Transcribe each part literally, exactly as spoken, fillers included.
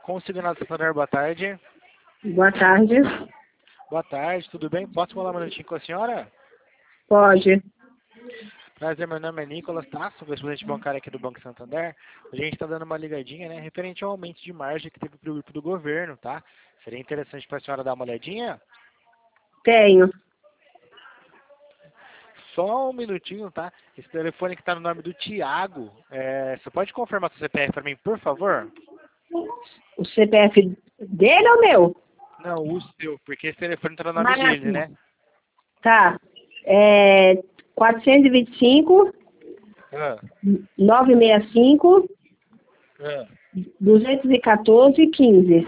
Consignado Santander, boa tarde. Boa tarde. Boa tarde, tudo bem? Posso falar um minutinho com a senhora? Pode. Prazer, meu nome é Nicolas, tá? Sou correspondente bancário aqui do Banco Santander. A gente está dando uma ligadinha, né? Referente ao aumento de margem que teve para o grupo do governo, tá? Seria interessante para a senhora dar uma olhadinha? Tenho. Só um minutinho, tá? Esse telefone que está no nome do Tiago, é... você pode confirmar seu C P F para mim, por favor? O C P F dele ou meu? Não, o seu, porque esse telefone está no nome Mas, dele, né? Tá. É quatrocentos e vinte e cinco, Ah, novecentos e sessenta e cinco, ah. duzentos e quatorze, quinze.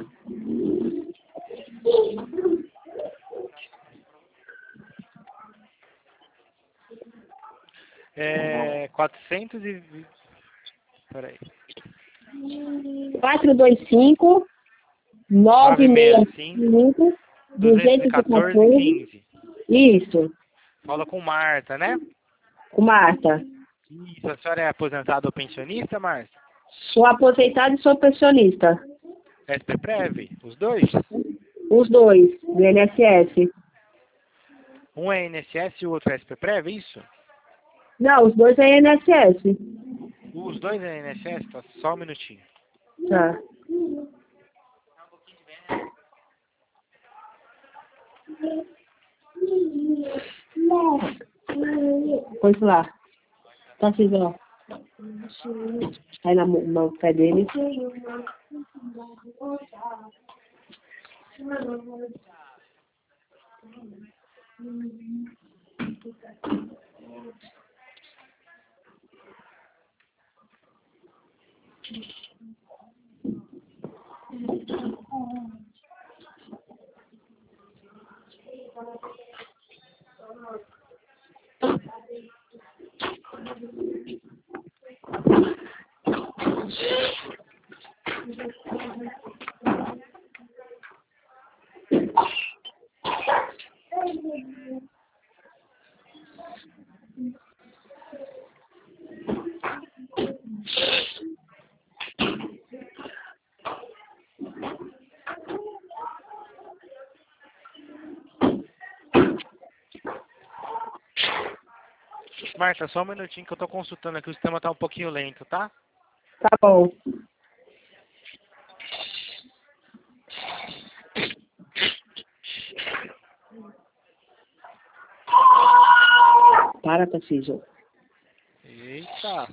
É... quatrocentos e vinte... Peraí. quatrocentos e vinte e cinco, novecentos novecentos e e sessenta e cinco, sessenta e cinco, duzentos e duzentos e quatorze, quatorze. quinze. Isso. Fala com Marta, né? Com Marta. Isso, a senhora é aposentada ou pensionista, Marta? Sou aposentada e sou pensionista. S P Prev? Os dois? Os dois, do I N S S. Um é I N S S e o outro é S P Prev, isso? Não, os dois é I N S S. Os dois é I N S S? Tá, só um minutinho. Tá. Pois lá. Tá, Cisão. Aí na mão no pé dele. Marta, só um minutinho que eu tô consultando aqui, o sistema tá um pouquinho lento, tá? Tá bom. Para, Tarcísio. Eita!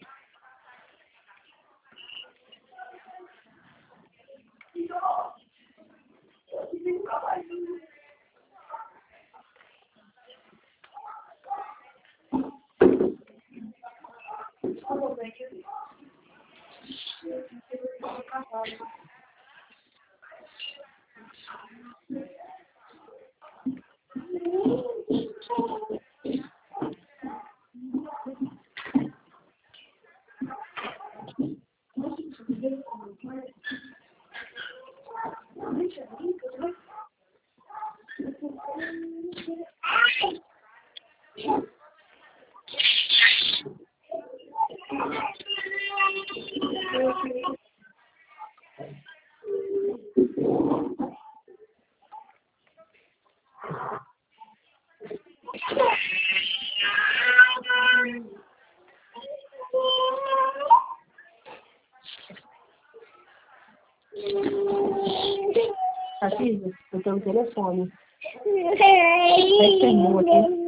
Tarcísio, eu tenho um telefone. Vai ser bom aqui.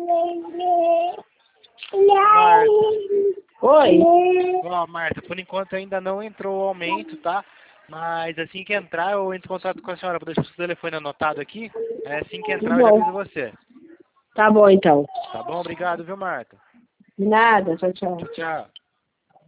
Marta, Oi. ó, Marta, por enquanto ainda não entrou o aumento, tá? Mas assim que entrar, eu entro em contato com a senhora, vou deixar o seu telefone anotado aqui. É, assim que entrar, eu já Bom. aviso você. Tá bom, então. Tá bom? Obrigado, viu, Marta? De nada. Tchau, tchau. Tchau, tchau.